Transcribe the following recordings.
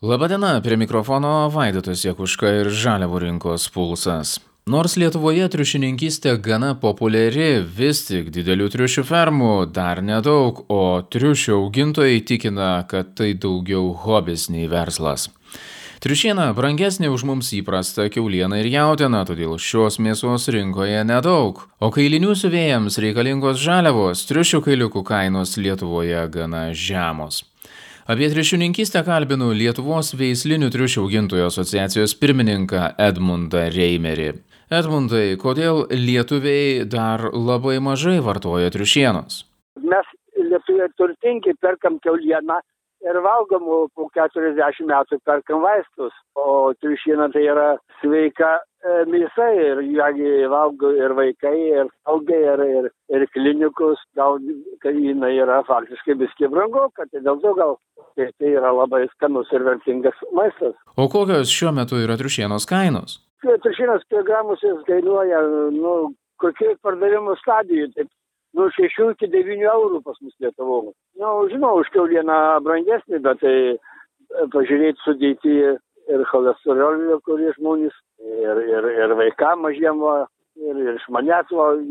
Labadiena, prie mikrofono Vaidotas Jakuška ir žaliavų rinkos pulsas. Nors Lietuvoje triušininkystė gana populiari, vis tik didelių triušių fermų dar nedaug, o triušių augintojai tikina, kad tai daugiau hobis nei verslas. Triušiena brangesnė už mums įprastą kiaulieną ir jautieną, todėl šios mėsos rinkoje nedaug. O kailinių siuvėjams reikalingos žaliavos, triušių kailiukų kainos Lietuvoje gana žemos. Apie triušininkystę kalbinu Lietuvos veislinių triušių augintojų asociacijos pirmininką Edmundą Reimerį. Edmundai, kodėl lietuviai dar labai mažai vartoja triušienos? Mes lietuviai turtingi, perkam kiaulieną ir valgom, po 40 metų perkam vaistus, o triušiena tai yra sveika mėsa ir ją valgo ir vaikai, ir augai, ir klinikus, gal jinai yra faktiškai biskį brangu, kad dėl to gal tai yra labai skanus ir vertingas maistas. O kokios šiuo metu yra triušienos kainos? Triušienos kilogramus jis kainuoja, kokiai pardavimo stadijų, taip, 6 iki 9 eurų pas mus Lietuvoje. Žinau, už kiaulieną brangesnį, bet tai pažiūrėti sudėti ir cholesterolio, kurie žmonės, ir vaikam mažiem, ir iš manęs,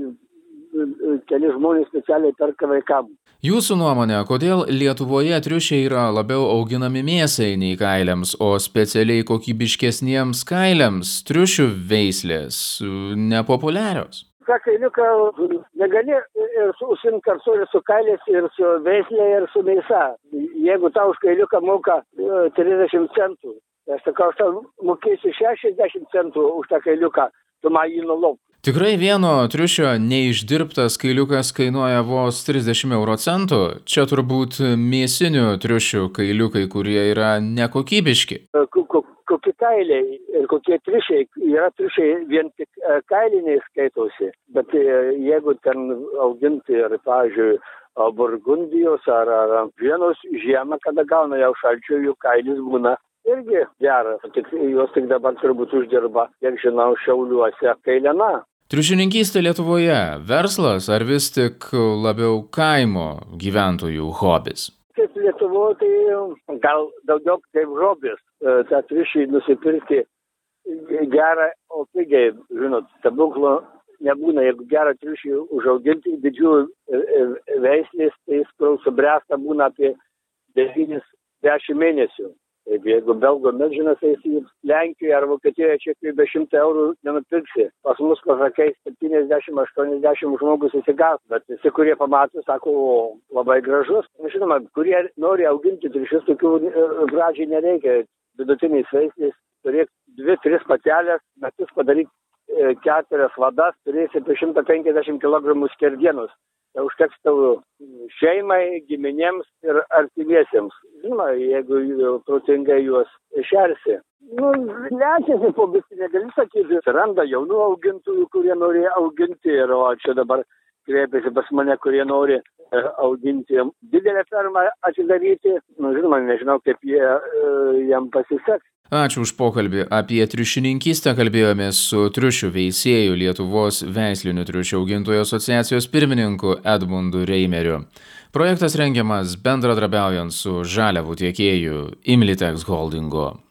keli žmonės specialiai perka vaikam. Jūsų nuomonė, kodėl Lietuvoje triušiai yra labiau auginami mėsai nei kailiams, o specialiai kokybiškesniems kailiams triušių veislės nepopuliarios? Ką kailiuką negali ir užsiimti kartu ir su kailiais, ir su veislė, ir su mėsa. Jeigu tau už kailiuką moka 30 centų, aš sakau, aš tau mokėsiu 60 centų už tą kailiuką, tu man jį nulop. Tikrai vieno triušio neišdirbtas kailiukas kainuoja vos 30 euro centų. Čia turbūt mėsinių triušių kailiukai, kurie yra nekokybiški. Kokie kailiai ir kokie triušiai, yra triušiai vien tik kailiniai skaitosi, bet jeigu ten auginti ir, pavyzdžiui, burgundijos ar vienos žiemą, kada gauna jau šalčio, jų kailis būna irgi geras, jos tik dabar turbūt uždirba, kiek žinau, Šiauliuose kailiena. Triušininkystė Lietuvoje verslas ar vis tik labiau kaimo gyventojų hobis? Kaip Lietuvoje, tai gal daugiau kaip hobis. Ta triušį nusipirkti gerą, o pigiai, žinot, stebuklo nebūna. Jeigu gerą triušį užauginti didžiųjų veislės, tai jis subręsta būna apie 9-10 mėnesių. Jeigu belgo milžinas, tai jis Lenkijoje ar Vokietijoje čia be 100 eurų nenupirksi. Pas mus pasakai 70-80 žmogus įsigas, bet visi, kurie pamatė, sako, labai gražus. Žinoma, kurie nori auginti triušius, tokių pradžiai nereikia. Vidutiniais veislės turėk 2-3 patelės, metus padaryti 4 vadas, turėsi apie 150 kg skerdienos. Tai užteks tavo šeimai, giminėms ir artimiesiems. Žinoma, jeigu protingai juos šersi. Lečiasi po biskį, negali sakyti. Randa jaunų augintojų, kurie nori auginti, ir čia dabar kreipiasi pas mane, kurie nori auginti didelę fermą atidaryti. Žinoma, nežinau, kaip jam pasiseks. Ačiū už pokalbį. Apie triušininkystę kalbėjomės su triušių veisėjų Lietuvos veislinių triušių augintojų asociacijos pirmininku Edmundu Reimeriu. Projektas rengiamas bendradarbiaujant su žaliavų tiekėju Imlitex Holdingu.